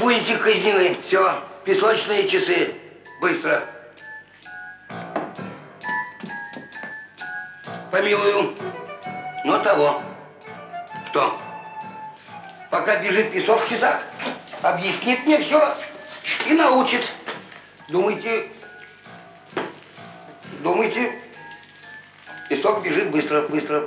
будете казнены. Все, песочные часы. Быстро. Помилую. Но того. Кто? Пока бежит песок в часах, объяснит мне все и научит. Думаете, песок бежит быстро.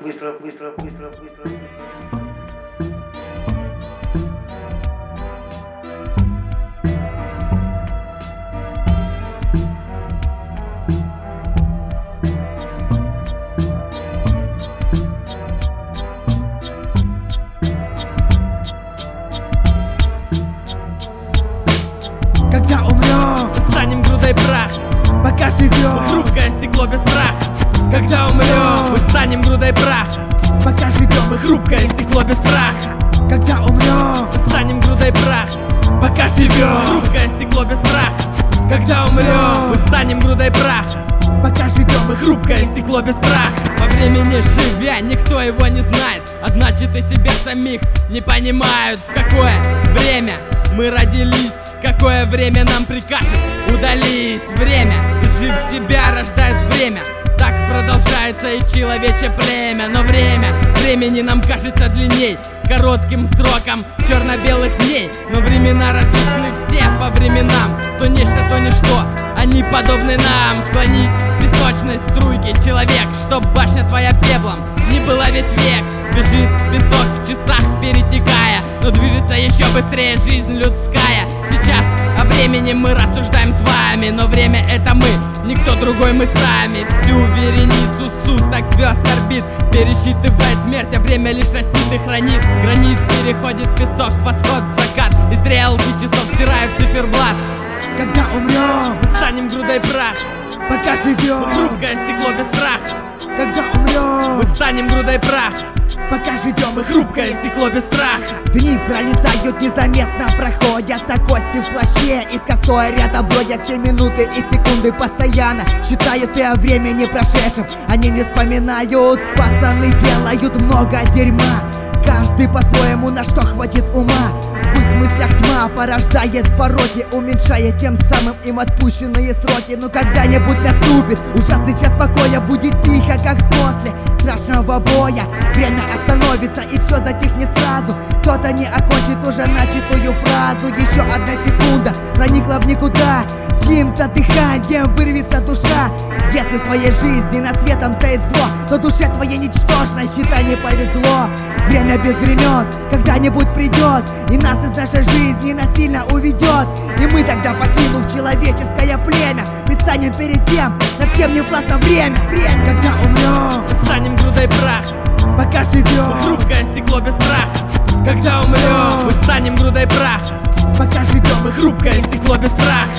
Когда умрем, станем грудой праха, пока живем. хрупкое стекло без страха. Когда умрем, Мы станем грудой праха, пока живем. хрупкое стекло без страха. Когда умрем, Станем грудой праха, пока живем. хрупкое стекло без страха. Когда Мы умрем, станем грудой праха, пока живем. хрупкое стекло без страха. Во времени живя, никто его не знает, а значит и себя самих не понимают. В какое время мы родились, какое время нам прикажет удались. Время, жив себя, рождает время. Так продолжается и человече племя. Но времени нам кажется длинней, коротким сроком черно-белых дней. Но времена различны все по временам. То нечто, то ничто, они подобны нам. Склонись в песочной струйке, человек, чтоб башня твоя пеплом не была весь век. Бежит песок в часах, перетекая, но движется еще быстрее жизнь людская. Сейчас о времени мы рассуждаем с вами, но время это мы, никто другой, мы сами. Всю вереницу суток звезд орбит пересчитывает смерть, а время лишь растит и хранит. Гранит переходит песок, восход, закат, и стрелки часов стирают циферблат. Когда умрем, Мы станем грудой праха, пока живем. хрупкое стекло без страха. Когда умрем, Мы станем грудой праха, пока живем. И хрупкое стекло без страха. Дни пролетают незаметно, проходят так осень в плаще. Из косой рядом бродят все минуты и секунды постоянно. Считают и о времени прошедшем, они не вспоминают. Пацаны делают много дерьма, каждый по-своему, на что хватит ума. В их мыслях тьма порождает пороки, уменьшая тем самым им отпущенные сроки. Но когда-нибудь наступит ужасный час покоя, будет тихо, как после страшного боя. Время остановится и все затихнет сразу. Кто-то не окончит уже начатую фразу. Еще одна секунда проникла в никуда, с чьим-то дыханием вырвется душа. Если в твоей жизни над светом стоит зло, то душе твоей ничтожно, считай, не повезло. Время без времен когда-нибудь придет и нас из нашей жизни насильно уведет. И мы тогда, покинув человеческое племя, предстанем перед тем, над кем не властно время. Когда умрем, Станем грудой праха, пока живем. хрупкое стекло без страха. Когда умрем, Мы станем грудой праха, пока живем. И хрупкое стекло без страха.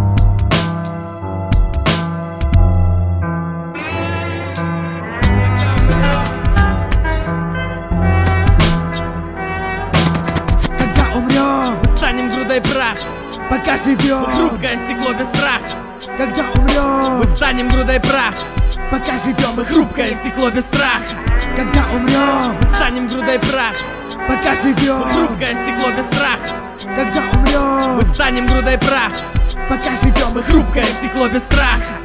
Когда умрем, Мы станем грудой праха, пока живем. хрупкое стекло без страха. Когда Мы умрем, станем грудой праха, пока живем. И хрупкое стекло без страха. Когда умрем, Мы станем грудой праха, пока живем. хрупкое стекло без страха. Когда умрем, Мы станем грудой праха, пока живем. И хрупкое стекло без страха.